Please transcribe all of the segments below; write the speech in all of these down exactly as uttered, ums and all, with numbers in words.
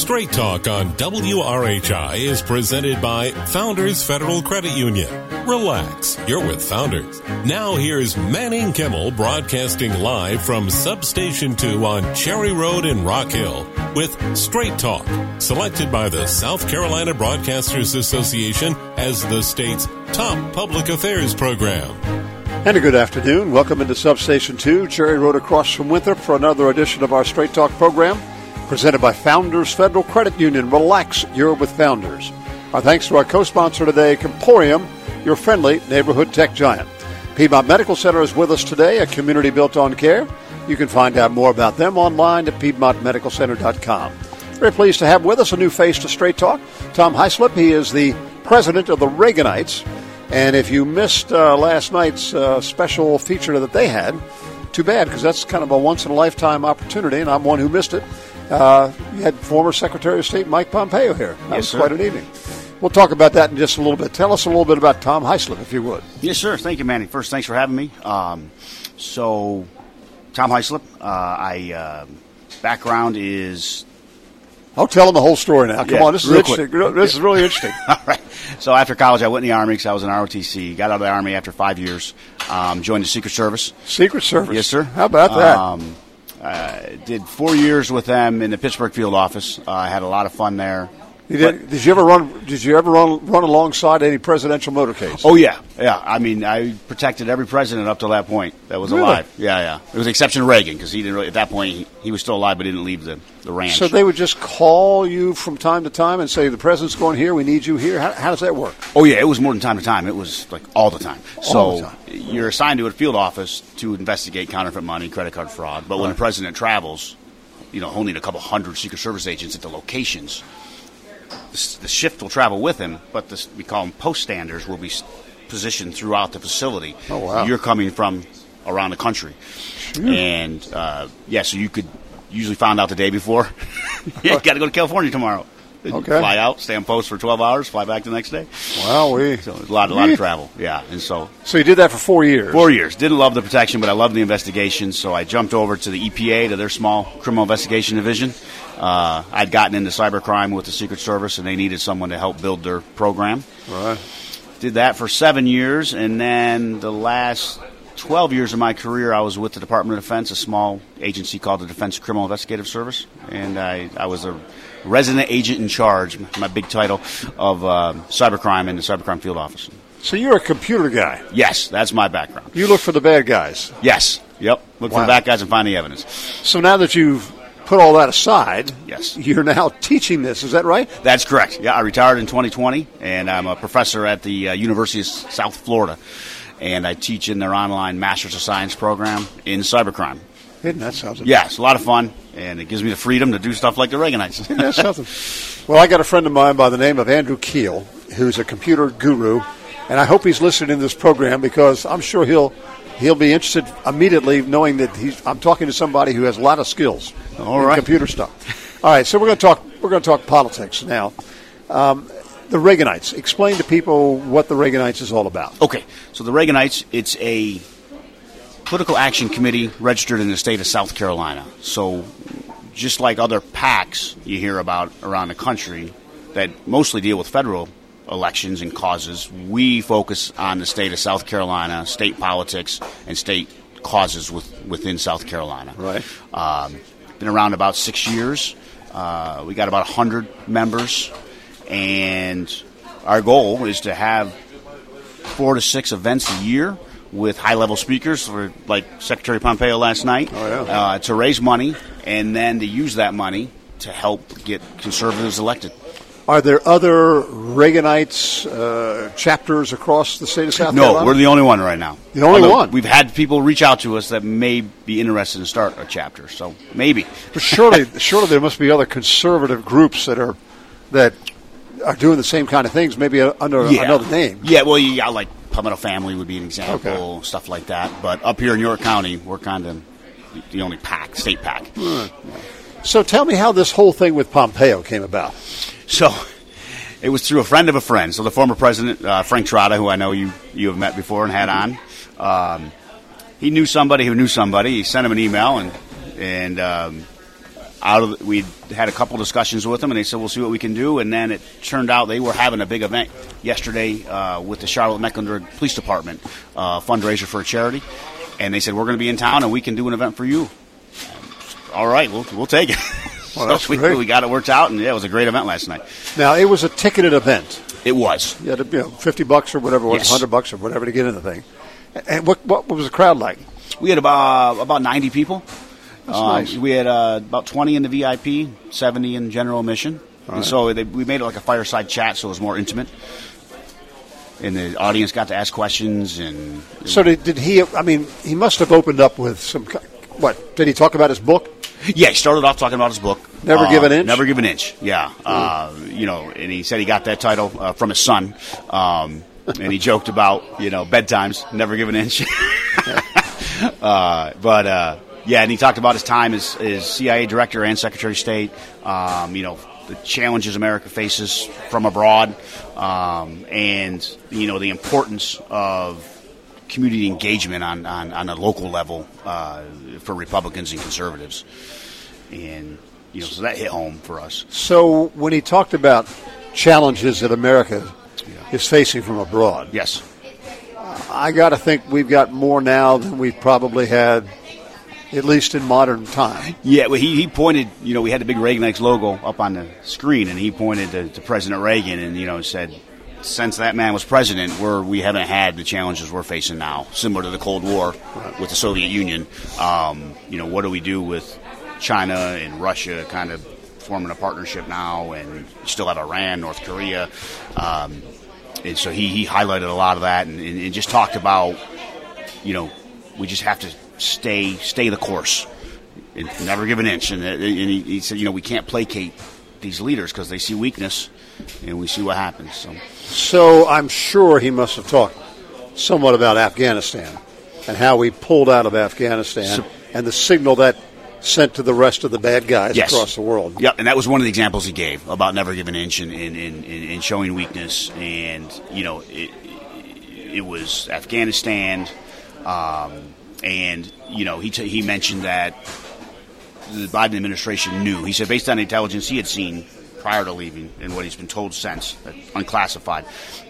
Straight Talk on W R H I is presented by Founders Federal Credit Union. Relax, you're with Founders. Now here's Manning Kimmel broadcasting live from Substation two on Cherry Road in Rock Hill with Straight Talk, selected by the South Carolina Broadcasters Association as the state's top public affairs program. And a good afternoon. Welcome into Substation two, Cherry Road across from Winthrop for another edition of our Straight Talk program, presented by Founders Federal Credit Union. Relax, you're with Founders. Our thanks to our co-sponsor today, Comporium, your friendly neighborhood tech giant. Piedmont Medical Center is with us today, a community built on care. You can find out more about them online at piedmont medical center dot com. Very pleased to have with us a new face to Straight Talk, Tom Hyslop. He is the president of the Reaganites. And if you missed uh, last night's uh, special feature that they had, too bad, because that's kind of a once-in-a-lifetime opportunity, and I'm one who missed it. Uh, you had former Secretary of State Mike Pompeo here. That yes, was sir. quite an evening. We'll talk about that in just a little bit. Tell us a little bit about Tom Hyslop, if you would. Yes, sir. Thank you, Manny. First, thanks for having me. Um, so, Tom Hyslop, uh, I uh, background is... I'll tell them the whole story now. Come yeah, on, this is interesting. Quick. This is really interesting. All right. So after college, I went in the Army because I was in R O T C. Got out of the Army after five years. Um, joined the Secret Service. Secret Service? Yes, sir. How about that? Um, uh, did four years with them in the Pittsburgh field office. I uh, had a lot of fun there. You did, did you ever run? Did you ever run run alongside any presidential motorcades? Oh yeah, yeah. I mean, I protected every president up to that point that was Really? alive. Yeah, yeah. It was the exception of Reagan because he didn't really, at that point he, he was still alive but didn't leave the, the ranch. So they would just call you from time to time and say, the president's going here, we need you here. How, how does that work? Oh yeah, it was more than time to time. It was like all the time. All so the time. You're assigned to a field office to investigate counterfeit money, credit card fraud. But when Right. the president travels, you know, he'll need a couple hundred Secret Service agents at the locations. The, the shift will travel with him, but this, we call them post standers, will be s- positioned throughout the facility. Oh, wow. You're coming from around the country. And, uh, yeah, so you could usually find out the day before. You got to go to California tomorrow. Okay. Fly out, stay on post for twelve hours, fly back the next day. Wow, we. So it's a lot, a lot of travel, yeah. And so So you did that for four years. four years. Didn't love the protection, but I loved the investigation. So I jumped over to the E P A, to their small criminal investigation division. Uh, I'd gotten into cybercrime with the Secret Service, and they needed someone to help build their program. Right. Did that for seven years, and then the last twelve years of my career, I was with the Department of Defense, a small agency called the Defense Criminal Investigative Service, and I, I was a resident agent in charge, my big title, of uh, cybercrime in the cybercrime field office. So you're a computer guy. Yes, that's my background. You look for the bad guys. Yes, yep. Look Wow. for the bad guys and find the evidence. So now that you've put all that aside, Yes. you're now teaching this. Is that right? That's correct. Yeah, I retired in twenty twenty, and I'm a professor at the uh, University of South Florida, and I teach in their online Masters of Science program in cybercrime. Isn't that something? Yeah, it's a lot of fun, and it gives me the freedom to do stuff like the Reaganites. Isn't that something? Well, I got a friend of mine by the name of Andrew Keel, who's a computer guru, and I hope he's listening to this program because I'm sure he'll he'll be interested immediately knowing that he's, I'm talking to somebody who has a lot of skills All in right. computer stuff. All right, so we're going to talk we're going to talk politics now. Um, the Reaganites. Explain to people what the Reaganites is all about. Okay, so the Reaganites, it's a political action committee registered in the state of South Carolina. So just like other PACs you hear about around the country that mostly deal with federal elections and causes, we focus on the state of South Carolina, state politics, and state causes with, within South Carolina. Right. Um, been around about six years. Uh, we got about one hundred members, and our goal is to have four to six events a year with high-level speakers, for, like Secretary Pompeo last night, Oh, yeah. uh, to raise money and then to use that money to help get conservatives elected. Are there other Reaganites uh, chapters across the state of South No, Carolina? we're the only one right now. The only Although one? We've had people reach out to us that may be interested in start a chapter, so maybe. But surely, surely there must be other conservative groups that are that are doing the same kind of things, maybe under Yeah. another name. Yeah, well, you got like Palmetto Family would be an example, Okay. stuff like that. But up here in York County, we're kind of the only PAC, state PAC. So tell me how this whole thing with Pompeo came about. So it was through a friend of a friend. So the former president, uh, Frank Trotta, who I know you, you have met before and had on, um, he knew somebody who knew somebody. He sent him an email, and and um, out of the, we had a couple discussions with them, and they said we'll see what we can do. And then it turned out they were having a big event yesterday uh, with the Charlotte-Mecklenburg Police Department, uh, fundraiser for a charity, and they said we're going to be in town and we can do an event for you. All right, we'll we'll take it. Well, that's so we, great. we got it worked out, and yeah, it was a great event last night. Now, it was a ticketed event. It was. You had to, you know, fifty bucks or whatever, it was, Yes. one hundred bucks or whatever to get in the thing. And what what was the crowd like? We had about about ninety people. That's Um, nice. We had uh, about twenty in the V I P, seventy in general admission. All And right. so they, we made it like a fireside chat, so it was more intimate. And the audience got to ask questions. And So did, did he, I mean, he must have opened up with some, ki- what, did he talk about his book? yeah, he started off talking about his book. Never Uh, Give an Inch? Never Give an Inch, yeah. Uh, you know, and he said he got that title uh, from his son. Um, and he joked about, you know, bedtimes, never give an inch. uh, but, uh, yeah, and he talked about his time as, as C I A director and Secretary of State, um, you know, the challenges America faces from abroad, um, and, you know, the importance of community engagement on, on, on a local level uh, for Republicans and conservatives. And, you know, so that hit home for us. So when he talked about challenges that America is facing from abroad, Yes. I got to think we've got more now than we've probably had, at least in modern time. Yeah, well, he, he pointed, you know, we had the big Reaganomics logo up on the screen, and he pointed to, to President Reagan and, you know, said, since that man was president, we're, we haven't had the challenges we're facing now, similar to the Cold War with the Soviet Union. Um, you know, what do we do with China and Russia kind of forming a partnership now, and you still have Iran, North Korea. Um, and so he, he highlighted a lot of that and, and, and just talked about, you know, we just have to stay stay the course and never give an inch. And, and he, he said, you know, we can't placate these leaders because they see weakness, and we see what happens. So, So I'm sure he must have talked somewhat about Afghanistan and how we pulled out of Afghanistan So- and the signal that sent to the rest of the bad guys Yes. across the world. Yep, and that was one of the examples he gave about never giving an inch and, and, and, and showing weakness. And, you know, it, it was Afghanistan, um, and, you know, he, t- he mentioned that the Biden administration knew. He said based on the intelligence he had seen prior to leaving and what he's been told since, uh, unclassified,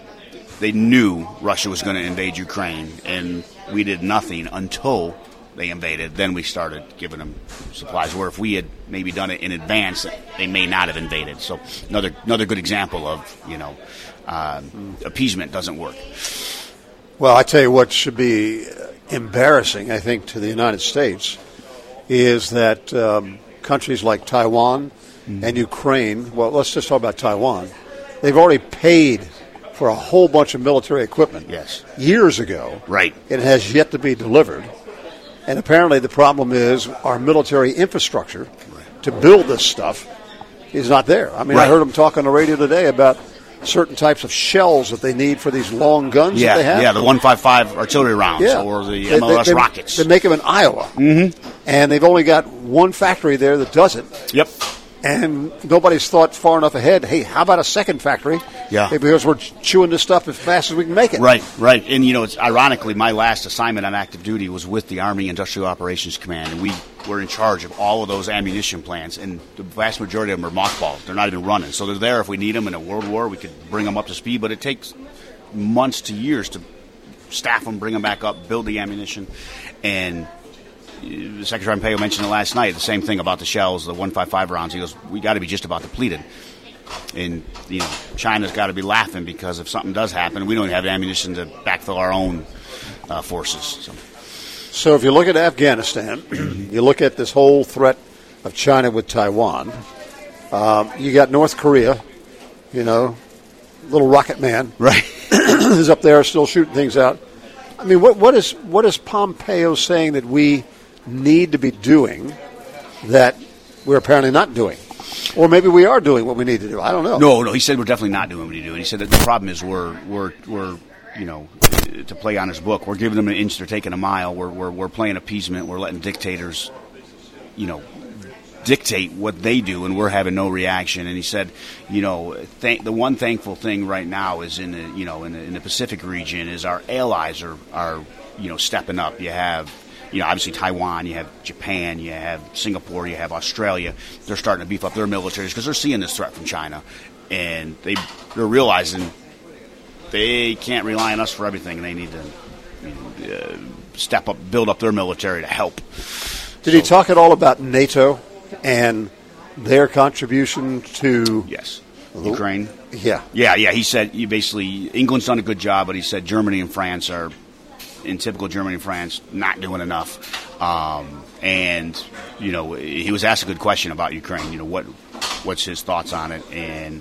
they knew Russia was going to invade Ukraine, and we did nothing until they invaded. Then we started giving them supplies. Where if we had maybe done it in advance, they may not have invaded. So another another good example of, you know, um, appeasement doesn't work. Well, I tell you what should be embarrassing, I think, to the United States is that um, countries like Taiwan mm-hmm. and Ukraine, well, let's just talk about Taiwan, they've already paid for a whole bunch of military equipment Yes. years ago. Right. It has yet to be delivered. And apparently the problem is our military infrastructure right. to build this stuff is not there. I mean, right. I heard them talk on the radio today about certain types of shells that they need for these long guns Yeah, that they have. yeah, the one fifty-five artillery rounds Yeah. or the They- M L S they, they, rockets. They make them in Iowa. Mm-hmm. And they've only got one factory there that does it. Yep. And nobody's thought far enough ahead, hey, how about a second factory? Yeah. Because we're chewing this stuff as fast as we can make it. Right, right. And, you know, it's ironically, my last assignment on active duty was with the Army Industrial Operations Command, and we were in charge of all of those ammunition plants, and the vast majority of them are mothballed. They're not even running. So they're there if we need them in a world war. We could bring them up to speed, but it takes months to years to staff them, bring them back up, build the ammunition. And Secretary Pompeo mentioned it last night, the same thing about the shells, the one fifty-five rounds. He goes, we got to be just about depleted. And, you know, China's got to be laughing because if something does happen, we don't have ammunition to backfill our own uh, forces. So. So if you look at Afghanistan, you look at this whole threat of China with Taiwan, um, you got North Korea, you know, little rocket man. Right. is up there still shooting things out. I mean, what what is what is Pompeo saying that we need to be doing that we're apparently not doing? Or maybe we are doing what we need to do. I don't know. No, no, he said we're definitely not doing what we do. He said that the problem is we're, we're, we're, you know, to play on his book, we're giving them an inch, they're taking a mile. We're, we're, we're playing appeasement. We're letting dictators, you know, dictate what they do, and we're having no reaction. And he said, you know, th- the one thankful thing right now is in the, you know, in the, in the Pacific region is our allies are, are, you know, stepping up. You have you know, obviously Taiwan, you have Japan, you have Singapore, you have Australia. They're starting to beef up their militaries because they're seeing this threat from China, and they they're realizing they can't rely on us for everything, and they need to uh, step up, build up their military to help. Did so, he talk at all about NATO and their contribution to yes, Ukraine? Yeah, yeah, yeah. He said you basically England's done a good job, but he said Germany and France are, in typical Germany and France, not doing enough. Um, and you know, he was asked a good question about Ukraine. You know, what what's his thoughts on it? And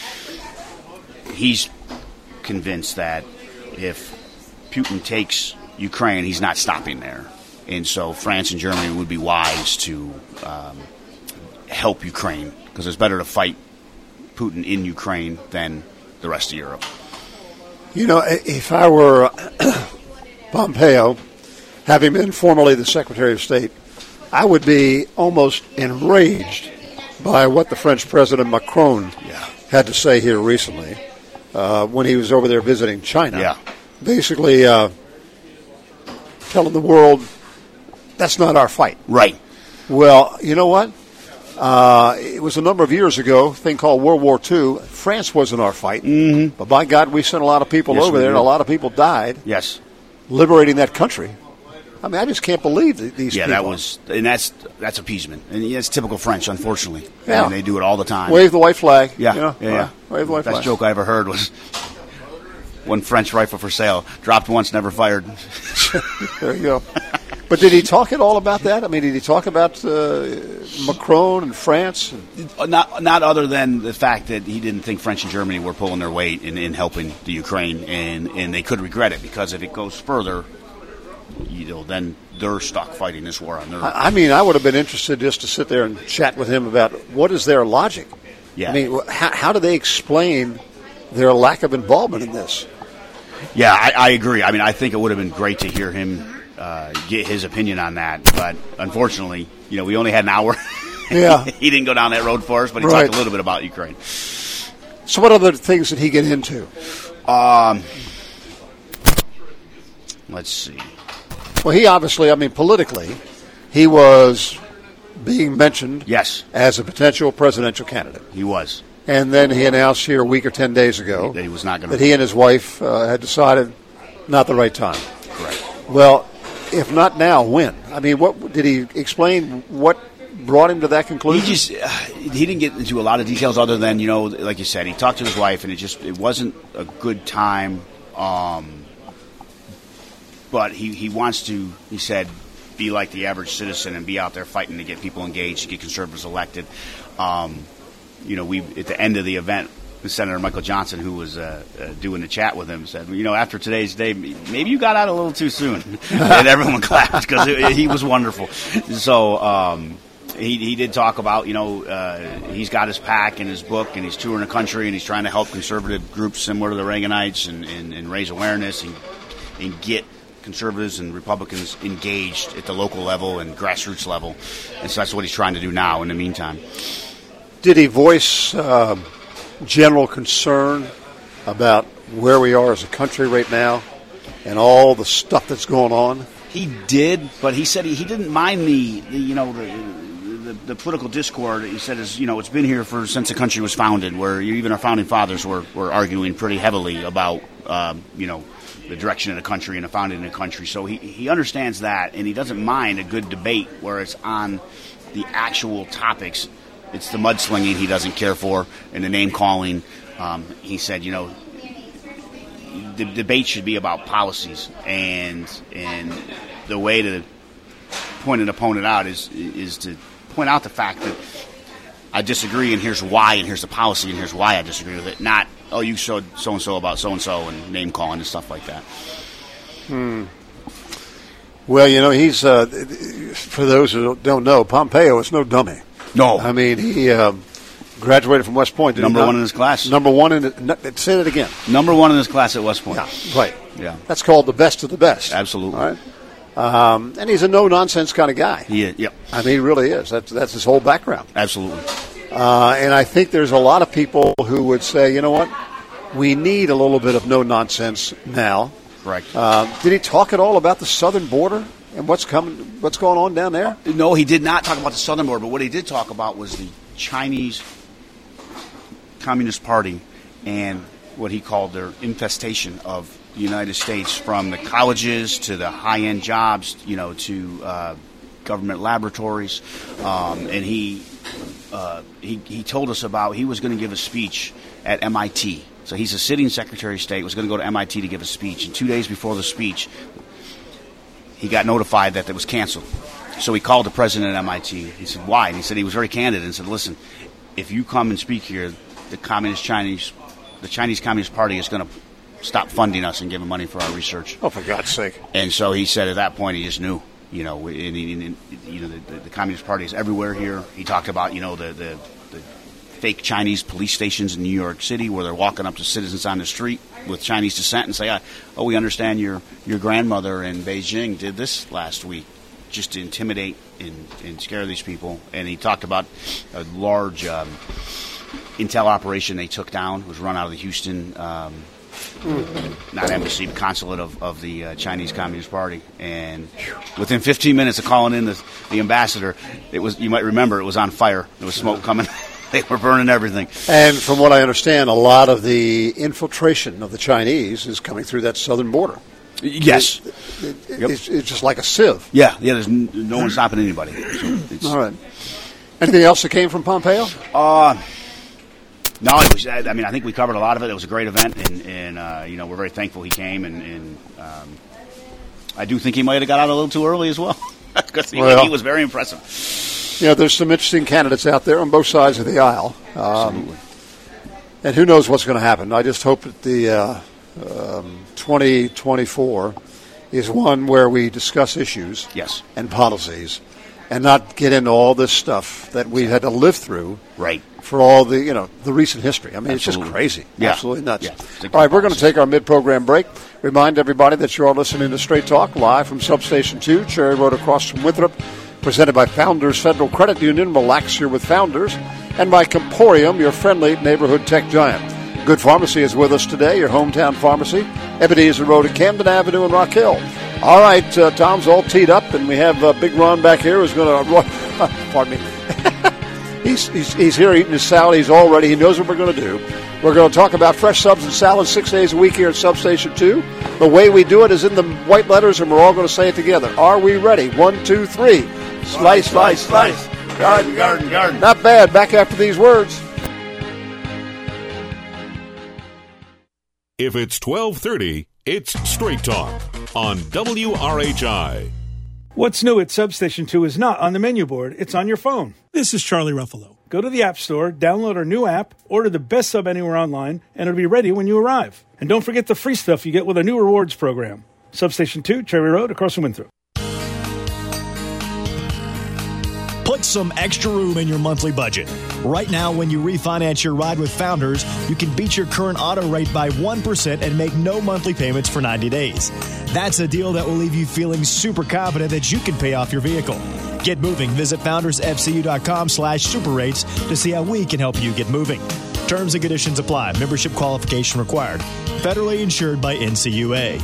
he's convinced that if Putin takes Ukraine, he's not stopping there, and so France and Germany would be wise to um, help Ukraine, because it's better to fight Putin in Ukraine than the rest of Europe. You know, if I were Pompeo, having been formerly the Secretary of State, I would be almost enraged by what the French President Macron yeah. had to say here recently uh, when he was over there visiting China. Yeah. Basically uh, telling the world, that's not our fight. Right. Well, you know what? Uh, it was a number of years ago, a thing called World War Two. France wasn't our fight. Mm-hmm. But by God, we sent a lot of people yes, over there, did. and a lot of people died. Yes. Liberating that country. I mean, I just can't believe that these yeah, people. Yeah, that was, and that's that's appeasement. And that's typical French, unfortunately. Yeah. I mean, they do it all the time. Wave the white flag. Yeah, you know? yeah, yeah. Uh, wave the white Best flag. joke I ever heard was one French rifle for sale, dropped once, never fired. There you go. But did he talk at all about that? I mean, did he talk about uh, Macron and France? Not, not other than the fact that he didn't think French and Germany were pulling their weight in, in helping the Ukraine, and, and they could regret it, because if it goes further, you know, then they're stuck fighting this war on their own. I mean, I would have been interested just to sit there and chat with him about what is their logic. Yeah. I mean, how, how do they explain their lack of involvement in this? Yeah, I, I agree. I mean, I think it would have been great to hear him uh, get his opinion on that, but unfortunately, you know, we only had an hour. Yeah. He didn't go down that road for us, but he right. talked a little bit about Ukraine. So what other things did he get into? Um, let's see. Well, he obviously, I mean, politically, he was being mentioned yes. as a potential presidential candidate. He was. And then he announced here a week or ten days ago that he was not going to. That he and his wife uh, had decided not the right time. Correct. Well, if not now, when? I mean, what did he explain? What brought him to that conclusion? He just uh, he didn't get into a lot of details, other than, you know, like you said, he talked to his wife, and it just it wasn't a good time. Um, but he, he wants to, he said, be like the average citizen and be out there fighting to get people engaged, to get conservatives elected. Um, you know, we at the end of the event, Senator Michael Johnson, who was uh, uh, doing the chat with him, said, you know, after today's day, maybe you got out a little too soon. And everyone clapped, because he was wonderful. So um, he, he did talk about, you know, uh, he's got his PAC and his book, and he's touring the country, and he's trying to help conservative groups similar to the Reaganites and, and, and raise awareness and, and get conservatives and Republicans engaged at the local level and grassroots level. And so that's what he's trying to do now in the meantime. Did he voice uh, general concern about where we are as a country right now and all the stuff that's going on? He did, but he said he, he didn't mind the, the you know, the, the the political discord. He said, is, you know, it's been here for since the country was founded, where even our founding fathers were, were arguing pretty heavily about, um, you know, the direction of the country and the founding of the country. So he, he understands that, and he doesn't mind a good debate where it's on the actual topics. It's the mudslinging he doesn't care for, and the name-calling. Um, he said, you know, the debate should be about policies, and and the way to point an opponent out is is to point out the fact that I disagree, and here's why, and here's the policy, and here's why I disagree with it. Not, oh, you showed so-and-so about so-and-so and name-calling and stuff like that. Hmm. Well, you know, he's, uh, for those who don't know, Pompeo is no dummy. No. I mean, he uh, graduated from West Point. Number one in his class. Number one in the, say that again. Number one in his class at West Point. Yeah, right. Yeah. That's called the best of the best. Absolutely. All right. Um, and he's a no-nonsense kind of guy. He is, yep. I mean, he really is. That's, that's his whole background. Absolutely. Uh, and I think there's a lot of people who would say, you know what, we need a little bit of no-nonsense now. Correct. Uh, did he talk at all about the southern border And what's coming? What's going on down there? No, he did not talk about the southern border, but what he did talk about was the Chinese Communist Party and what he called their infestation of the United States, from the colleges to the high-end jobs, you know, to uh, government laboratories. Um, and he, uh, he he told us about he was going to give a speech at M I T. So he's a sitting Secretary of State, was going to go to M I T to give a speech. And two days before the speech, he got notified that it was canceled. So he called the president at M I T. He said, why? And he said he was very candid and said, listen, if you come and speak here, the Communist Chinese, the Chinese Communist Party is going to stop funding us and giving money for our research. Oh, for God's sake. And so he said at that point he just knew, you know, and, and, and, you know, the, the, the Communist Party is everywhere here. He talked about, you know, the, the, the fake Chinese police stations in New York City where they're walking up to citizens on the street with Chinese descent and say, oh, we understand your, your grandmother in Beijing did this last week, just to intimidate and, and scare these people. And he talked about a large um, intel operation they took down. It was run out of the Houston, um, not embassy, consulate of, of the uh, Chinese Communist Party. And within fifteen minutes of calling in the, the ambassador, it was, you might remember, it was on fire. There was smoke coming. They were burning everything. And from what I understand, a lot of the infiltration of the Chinese is coming through that southern border. Yes. It, it, yep. it's, it's just like a sieve. Yeah, yeah. There's n- no one stopping anybody. So it's, all right. Anything else that came from Pompeo? Uh, no, it was, I mean, I think we covered a lot of it. It was a great event, and, and uh, you know, we're very thankful he came. And, and um, I do think he might have got out a little too early as well, because he, well, he was very impressive. Yeah, there's some interesting candidates out there on both sides of the aisle. Um, Absolutely. And who knows what's going to happen. I just hope that the uh, um, twenty twenty-four is one where we discuss issues yes. and policies and not get into all this stuff that we had to live through right. for all the, you know, the recent history. I mean, Absolutely. It's just crazy. Yeah. Absolutely nuts. Yeah. All right, we're going to take our mid-program break. Remind everybody that you're all listening to Straight Talk live from Substation two, Cherry Road across from Winthrop, presented by Founders Federal Credit Union. Relax here with Founders. And by Comporium, your friendly neighborhood tech giant. Good Pharmacy is with us today, your hometown pharmacy. Ebenezer Road at Camden Avenue in Rock Hill. All right, uh, Tom's all teed up, and we have uh, Big Ron back here who's going to uh, – pardon me. he's, he's, he's here eating his salad. He's all ready. He knows what we're going to do. We're going to talk about fresh subs and salads six days a week here at Substation two. The way we do it is in the white letters, and we're all going to say it together. Are we ready? One, two, three. Slice, slice, slice. Garden, garden, garden. Not bad. Back after these words. If it's twelve thirty, it's Straight Talk on W R H I. What's new at Substation two is not on the menu board. It's on your phone. This is Charlie Ruffalo. Go to the App Store, download our new app, order the best sub anywhere online, and it'll be ready when you arrive. And don't forget the free stuff you get with our new rewards program. Substation two, Cherry Road, across from Winthrop. Put some extra room in your monthly budget. Right now, when you refinance your ride with Founders, you can beat your current auto rate by one percent and make no monthly payments for ninety days. That's a deal that will leave you feeling super confident that you can pay off your vehicle. Get moving. Visit foundersfcu.com slash super rates to see how we can help you get moving. Terms and conditions apply. Membership qualification required. Federally insured by N C U A.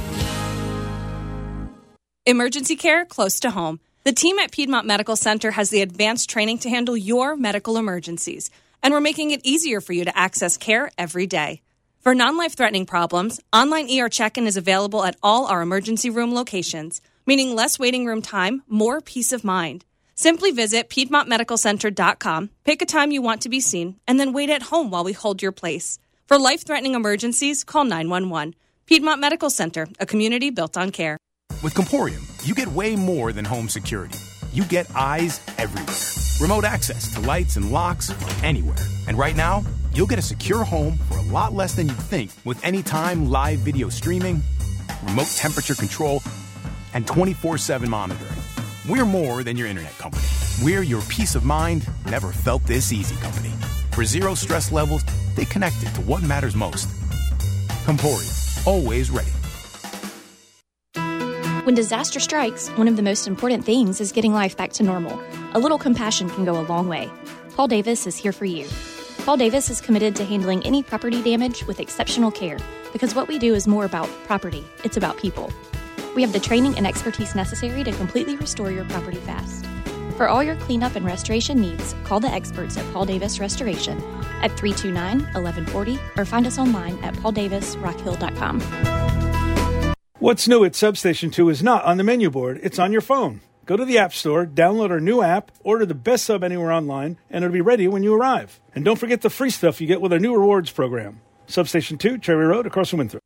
Emergency care close to home. The team at Piedmont Medical Center has the advanced training to handle your medical emergencies, and we're making it easier for you to access care every day. For non-life-threatening problems, online E R check-in is available at all our emergency room locations, meaning less waiting room time, more peace of mind. Simply visit piedmont medical center dot com, pick a time you want to be seen, and then wait at home while we hold your place. For life-threatening emergencies, call nine one one. Piedmont Medical Center, a community built on care. With Comporium, you get way more than home security. You get eyes everywhere. Remote access to lights and locks from anywhere. And right now, you'll get a secure home for a lot less than you'd think with anytime live video streaming, remote temperature control, and twenty-four seven monitoring. We're more than your internet company. We're your peace of mind, never felt this easy company. For zero stress levels, stay connected to what matters most. Comporium, always ready. When disaster strikes, one of the most important things is getting life back to normal. A little compassion can go a long way. Paul Davis is here for you. Paul Davis is committed to handling any property damage with exceptional care, because what we do is more about property. It's about people. We have the training and expertise necessary to completely restore your property fast. For all your cleanup and restoration needs, call the experts at Paul Davis Restoration at three two nine, eleven forty or find us online at paul davis rock hill dot com. What's new at Substation two is not on the menu board, it's on your phone. Go to the App Store, download our new app, order the best sub anywhere online, and it'll be ready when you arrive. And don't forget the free stuff you get with our new rewards program. Substation two, Cherry Road, across from Winthrop.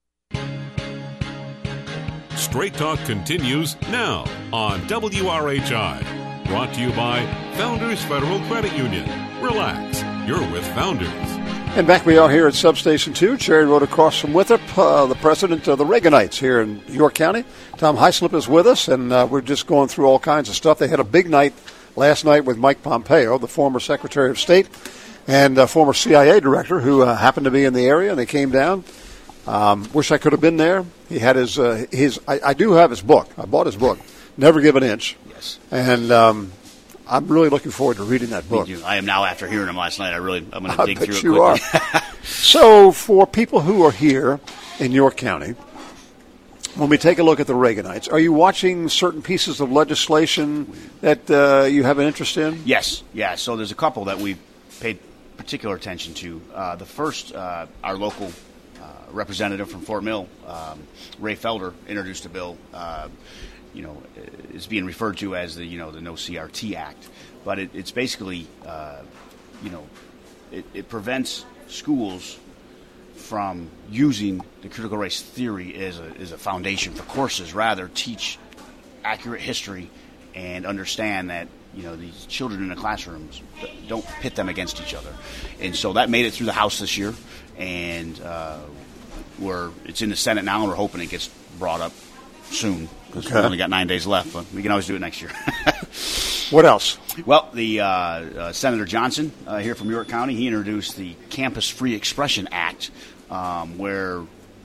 Straight Talk continues now on W R H I. Brought to you by Founders Federal Credit Union. Relax, you're with Founders. And back we are here at Substation two, Cherry Road across from Winthrop. Uh, the president of the Reaganites here in York County, Tom Hyslop, is with us, and uh, we're just going through all kinds of stuff. They had a big night last night with Mike Pompeo, the former Secretary of State and uh, former C I A director, who uh, happened to be in the area, and they came down. Um, wish I could have been there. He had his, uh, his I, I do have his book. I bought his book, Never Give an Inch. Yes. And um, I'm really looking forward to reading that book. I am now, after hearing him last night. I really, I'm going to dig bet through it you quickly. Are. So for people who are here in York County, when we take a look at the Reaganites, are you watching certain pieces of legislation that uh, you have an interest in? Yes, yeah. So there's a couple that we paid particular attention to. Uh, the first, uh, our local uh, representative from Fort Mill, um, Ray Felder, introduced a bill. Uh, you know, is being referred to as the, you know, the No C R T Act. But it, it's basically, uh, you know, it, it prevents schools from using the critical race theory as a, as a foundation for courses. Rather, teach accurate history and understand that, you know, these children in the classrooms don't pit them against each other. And so that made it through the House this year, and uh, we're, it's in the Senate now, and we're hoping it gets brought up soon, because okay. we've only got nine days left, but we can always do it next year. What else? Well, the uh, uh, Senator Johnson uh, here from York County, he introduced the Campus Free Expression Act, um, where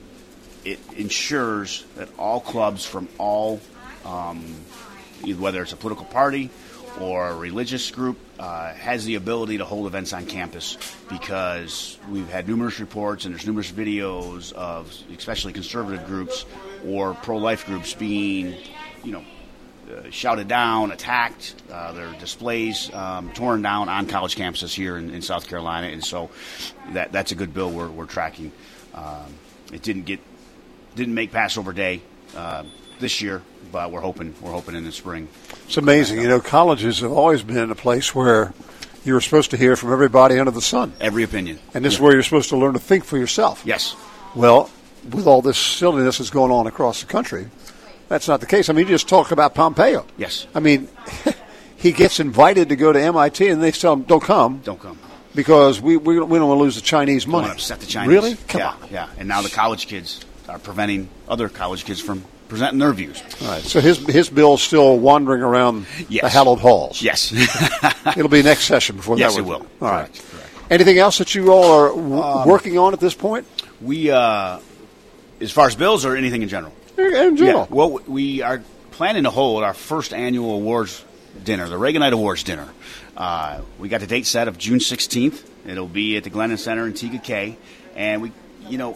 it ensures that all clubs from all, um, whether it's a political party or a religious group, uh, has the ability to hold events on campus, because we've had numerous reports and there's numerous videos of especially conservative groups or pro-life groups being, you know, uh, shouted down, attacked, uh, their displays um, torn down on college campuses here in, in South Carolina, and so that that's a good bill we're, we're tracking. Um, it didn't get didn't make Passover Day uh, this year, but we're hoping we're hoping in the spring. It's amazing. You know, colleges have always been a place where you were supposed to hear from everybody under the sun. Every opinion. And this yeah. is where you're supposed to learn to think for yourself. Yes. Well, with all this silliness that's going on across the country, that's not the case. I mean, you just talk about Pompeo. Yes. I mean, he gets invited to go to M I T, and they tell him, don't come. Don't come. Because we we, we don't want to lose the Chinese money. Don't want to upset the Chinese. Really? Come yeah, on. Yeah, and now the college kids are preventing other college kids from presenting their views. All right. So his his bill's still wandering around yes. the hallowed halls. Yes. It'll be next session before yes, that. Yes, it will. All correct, right. Correct. Anything else that you all are w- um, working on at this point? We, uh, as far as bills or anything in general? In general. Yeah. Well, we are planning to hold our first annual awards dinner, the Reaganite Awards Dinner. Uh, we got the date set of June sixteenth. It'll be at the Glennon Center in T G K. And we, you know,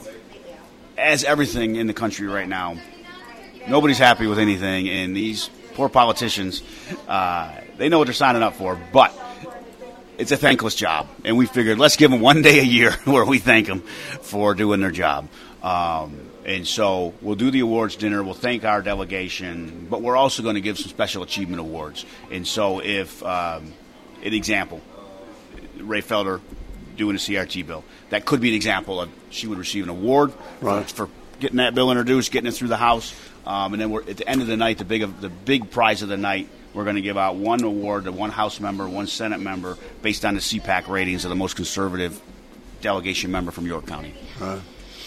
as everything in the country right now, nobody's happy with anything, and these poor politicians, uh, they know what they're signing up for, but it's a thankless job, and we figured let's give them one day a year where we thank them for doing their job. Um, and so we'll do the awards dinner, we'll thank our delegation, but we're also going to give some special achievement awards. And so if, um, an example, Ray Felder doing a C R T bill, that could be an example of she would receive an award right. for, for getting that bill introduced, getting it through the House. Um, and then we're, at the end of the night, the big the big prize of the night, we're going to give out one award to one House member, one Senate member, based on the C PAC ratings of the most conservative delegation member from York County. Right.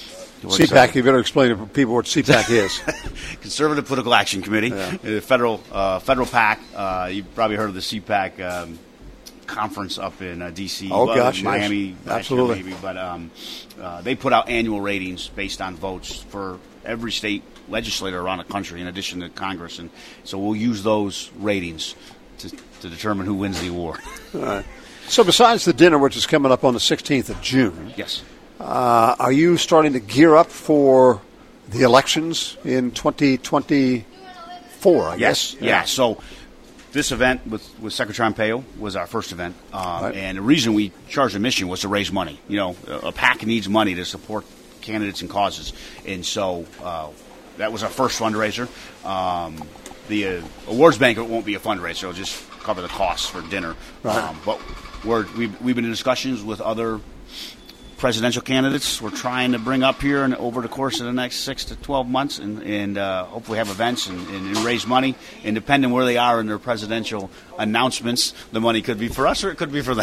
C PAC, you better explain to people what C PAC is. Conservative Political Action Committee, yeah. uh, federal uh, federal PAC. Uh, you've probably heard of the C PAC um, conference up in uh, D C Oh, well, gosh, Miami, yes. Absolutely. Maybe, but um, uh, they put out annual ratings based on votes for every state legislator around the country, in addition to Congress, and so we'll use those ratings to, to determine who wins the award. All right. So, besides the dinner, which is coming up on the sixteenth of June, yes, uh, are you starting to gear up for the elections in twenty twenty-four, I yes. guess. Yeah. yeah. So this event with, with Secretary Pompeo was our first event. Um, right. And the reason we charged admission was to raise money. You know, a PAC needs money to support candidates and causes. And so uh, that was our first fundraiser. Um, the uh, awards banquet won't be a fundraiser. It'll just cover the costs for dinner. Right. Um, but we're, we've, we've been in discussions with other presidential candidates we're trying to bring up here and over the course of the next six to twelve months and, and uh, hopefully have events and, and raise money. And depending where they are in their presidential announcements, the money could be for us or it could be for them.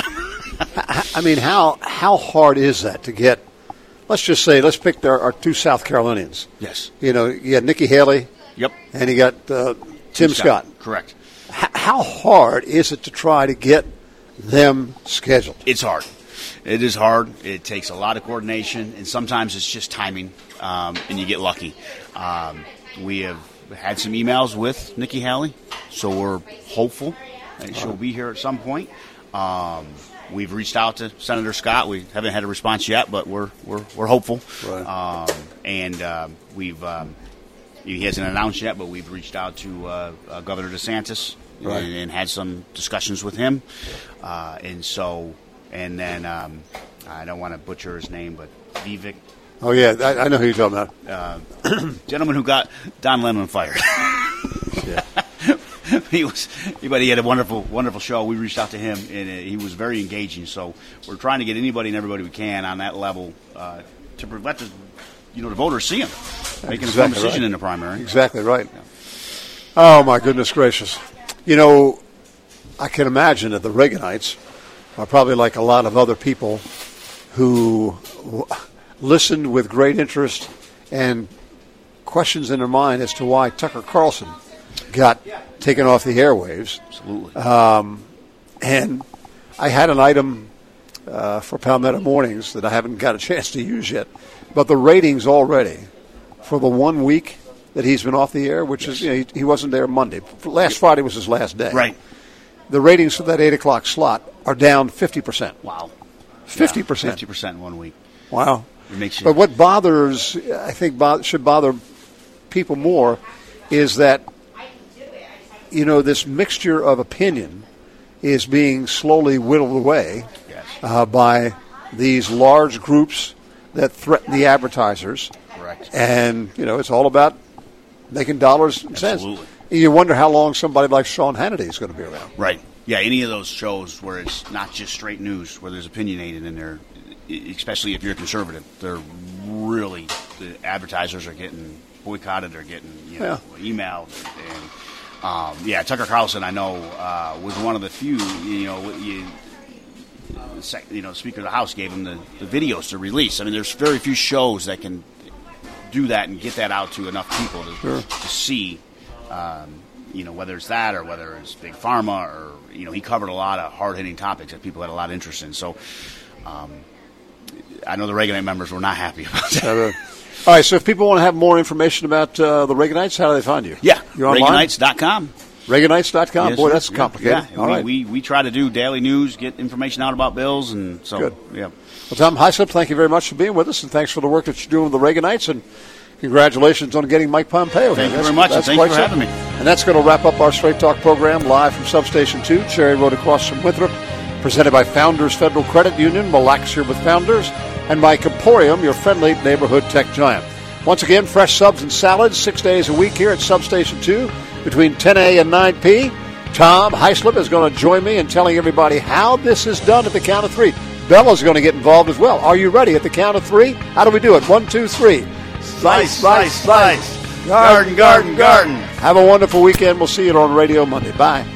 I mean, how how hard is that to get, let's just say, let's pick our, our two South Carolinians. Yes. You know, you got Nikki Haley. Yep. And you got uh, Tim, Tim Scott. Scott. Correct. H- how hard is it to try to get them scheduled? It's hard. It is hard. It takes a lot of coordination, and sometimes it's just timing, um, and you get lucky. Um, we have had some emails with Nikki Haley, so we're hopeful that she'll be here at some point. Um, we've reached out to Senator Scott. We haven't had a response yet, but we're we're we're hopeful. Right. Um, and um, we've um, he hasn't announced yet, but we've reached out to uh, uh, Governor DeSantis right. and, and had some discussions with him, uh, and so. And then, um, I don't want to butcher his name, but Vivek. Oh, yeah, I, I know who you're talking about. Uh, gentleman who got Don Lemon fired. yeah. he was, but he had a wonderful, wonderful show. We reached out to him, and he was very engaging. So we're trying to get anybody and everybody we can on that level uh, to let the, you know, the voters see him making exactly a firm decision right. in the primary. Exactly right. Yeah. Oh, my goodness gracious. You know, I can imagine that the Reaganites are probably like a lot of other people who w- listened with great interest and questions in their mind as to why Tucker Carlson got taken off the airwaves. Absolutely. Um, and I had an item uh, for Palmetto Mornings that I haven't got a chance to use yet, but the ratings already for the one week that he's been off the air, which yes. is, you know, he, he wasn't there Monday. Last Friday was his last day. Right. The ratings for that eight o'clock slot are down fifty percent. Wow. fifty percent. Yeah, fifty percent in one week. Wow. It makes you... But what bothers, I think bo- should bother people more is that, you know, this mixture of opinion is being slowly whittled away yes. uh, by these large groups that threaten the advertisers. Correct. And, you know, it's all about making dollars and cents. Absolutely. You wonder how long somebody like Sean Hannity is going to be around. Right. Yeah, any of those shows where it's not just straight news, where there's opinionated in there, especially if you're conservative, they're really, the advertisers are getting boycotted, they're getting, you know, yeah. emailed. And, um, yeah, Tucker Carlson, I know, uh, was one of the few, you know, you, you know, Speaker of the House gave him the, the videos to release. I mean, there's very few shows that can do that and get that out to enough people to, sure. to see. Um, you know, whether it's that or whether it's Big Pharma or, you know, he covered a lot of hard-hitting topics that people had a lot of interest in. So um, I know the Reaganite members were not happy about that. All right, so if people want to have more information about uh, the Reaganites, how do they find you? Yeah, You're online? Reaganites dot com. Reaganites dot com. Yes, Boy, sir. that's complicated. Yeah, All we, right. we, we try to do daily news, get information out about bills, and so, Good. yeah. Well, Tom Hyslop, thank you very much for being with us, and thanks for the work that you're doing with the Reaganites, and congratulations on getting Mike Pompeo. Thank here. you very much, and thank you for something. having me. And that's going to wrap up our Straight Talk program live from Substation two, Cherry Road across from Winthrop, presented by Founders Federal Credit Union. Relax here with Founders, and by Comporium, your friendly neighborhood tech giant. Once again, fresh subs and salads six days a week here at Substation two between ten a and nine p. Tom Hyslop is going to join me in telling everybody how this is done at the count of three. Bella's going to get involved as well. Are you ready at the count of three? How do we do it? One, two, three. Slice, slice, slice. Garden, garden, garden. Have a wonderful weekend. We'll see you on Radio Monday. Bye.